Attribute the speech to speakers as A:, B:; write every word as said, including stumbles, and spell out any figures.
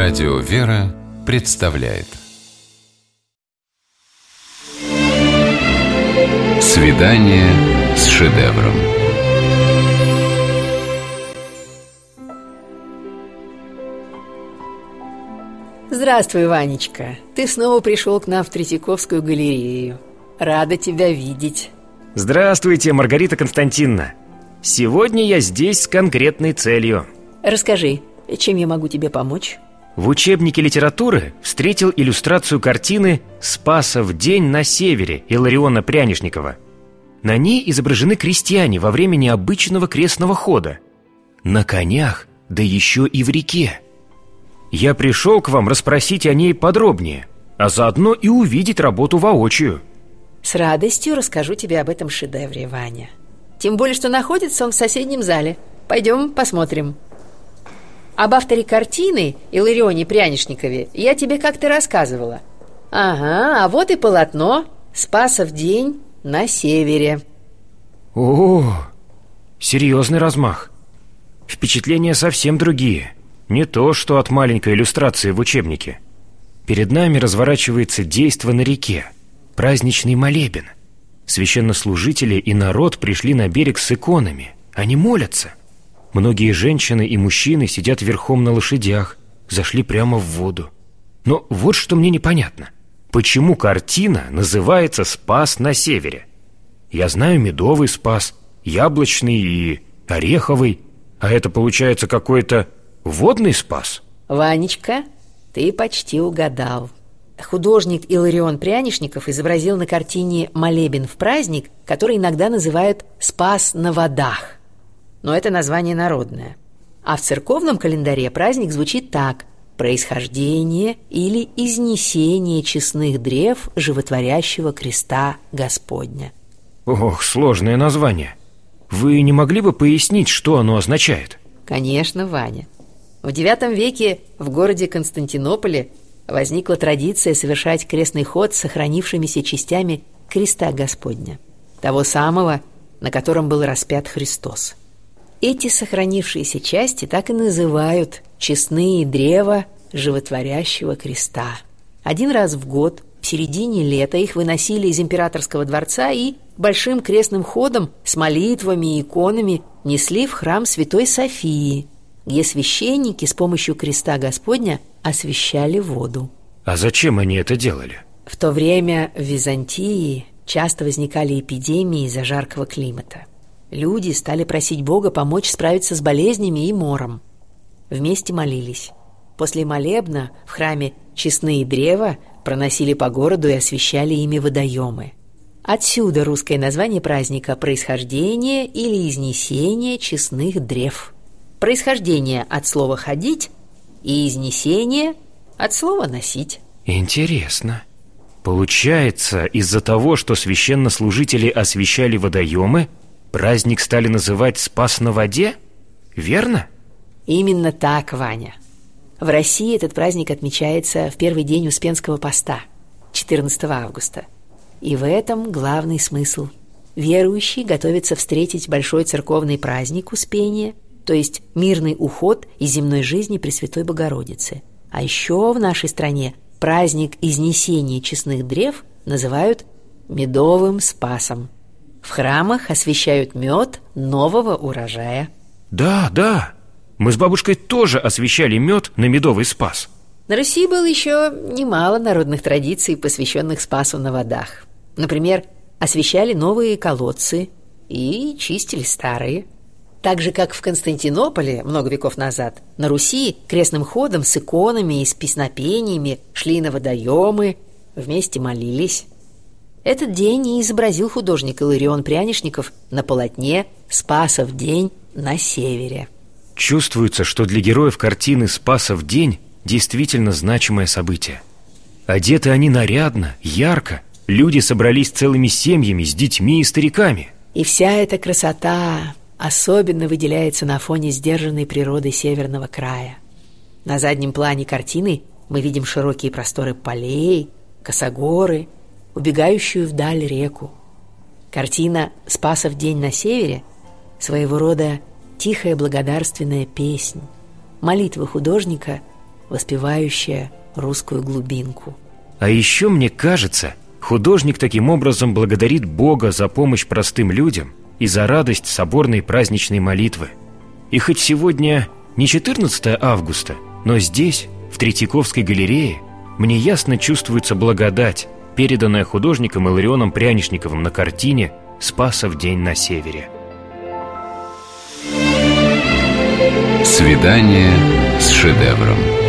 A: Радио «Вера» представляет «Свидание с шедевром».
B: Здравствуй, Ванечка. Ты снова пришел к нам в Третьяковскую галерею. Рада тебя видеть.
C: Здравствуйте, Маргарита Константиновна. Сегодня я здесь с конкретной целью.
B: Расскажи, чем я могу тебе помочь?
C: В учебнике литературы встретил иллюстрацию картины «Спасов день на севере» Иллариона Прянишникова. На ней изображены крестьяне во время необычного крестного хода. На конях, да еще и в реке. Я пришел к вам расспросить о ней подробнее, а заодно и увидеть работу воочию.
B: С радостью расскажу тебе об этом шедевре, Ваня. Тем более, что находится он в соседнем зале. Пойдем посмотрим. Об авторе картины, Илларионе Прянишникове, я тебе как-то рассказывала. Ага, а вот и полотно «Спасов день на севере».
C: О, серьезный размах. Впечатления совсем другие. Не то, что от маленькой иллюстрации в учебнике. Перед нами разворачивается действо на реке. Праздничный молебен. Священнослужители и народ пришли на берег с иконами. Они молятся. Многие женщины и мужчины сидят верхом на лошадях, зашли прямо в воду. Но вот что мне непонятно. Почему картина называется «Спас на севере»? Я знаю медовый спас, яблочный и ореховый. А это получается какой-то водный спас?
B: Ванечка, ты почти угадал. Художник Илларион Прянишников изобразил на картине молебен в праздник, который иногда называют «Спас на водах». Но это название народное. А в церковном календаре праздник звучит так: «Происхождение или изнесение честных древ животворящего креста Господня».
C: Ох, сложное название. Вы не могли бы пояснить, что оно означает?
B: Конечно, Ваня. В девятом веке в городе Константинополе возникла традиция совершать крестный ход с сохранившимися частями креста Господня, того самого, на котором был распят Христос. Эти сохранившиеся части так и называют честные древа животворящего креста. Один раз в год, в середине лета, их выносили из императорского дворца и большим крестным ходом с молитвами и иконами несли в храм Святой Софии, где священники с помощью креста Господня освящали воду.
C: А зачем они это делали?
B: В то время в Византии часто возникали эпидемии из-за жаркого климата. Люди стали просить Бога помочь справиться с болезнями и мором. Вместе молились. После молебна в храме честные древа проносили по городу и освещали ими водоемы. Отсюда русское название праздника «Происхождение» или «Изнесение честных древ». Происхождение от слова «ходить» и изнесение от слова «носить».
C: Интересно. Получается, из-за того, что священнослужители освещали водоемы, праздник стали называть «Спас на воде»? Верно?
B: Именно так, Ваня. В России этот праздник отмечается в первый день Успенского поста, четырнадцатого августа. И в этом главный смысл. Верующие готовятся встретить большой церковный праздник Успения, то есть мирный уход из земной жизни Пресвятой Богородицы. А еще в нашей стране праздник изнесения честных древ называют медовым спасом. В храмах освящают мед нового урожая.
C: Да, да, мы с бабушкой тоже освящали мед на медовый спас.
B: На Руси было еще немало народных традиций, посвященных спасу на водах. Например, освящали новые колодцы и чистили старые. Так же, как в Константинополе много веков назад, на Руси крестным ходом с иконами и с песнопениями шли на водоемы, вместе молились. Этот день и изобразил художник Илларион Прянишников на полотне «Спасов день на севере».
C: Чувствуется, что для героев картины «Спасов день» действительно значимое событие. Одеты они нарядно, ярко. Люди собрались целыми семьями, с детьми и стариками.
B: И вся эта красота особенно выделяется на фоне сдержанной природы северного края. На заднем плане картины мы видим широкие просторы полей, косогоры, убегающую вдаль реку. Картина «Спасов день на севере» — своего рода тихая благодарственная песнь, молитва художника воспевающая русскую глубинку.
C: А еще, мне кажется, художник таким образом благодарит Бога за помощь простым людям и за радость соборной праздничной молитвы. И хоть сегодня не четырнадцатое августа, но здесь, в Третьяковской галерее, мне ясно чувствуется благодать, переданная художником Илларионом Прянишниковым на картине «Спасов день на севере».
A: Свидание с шедевром.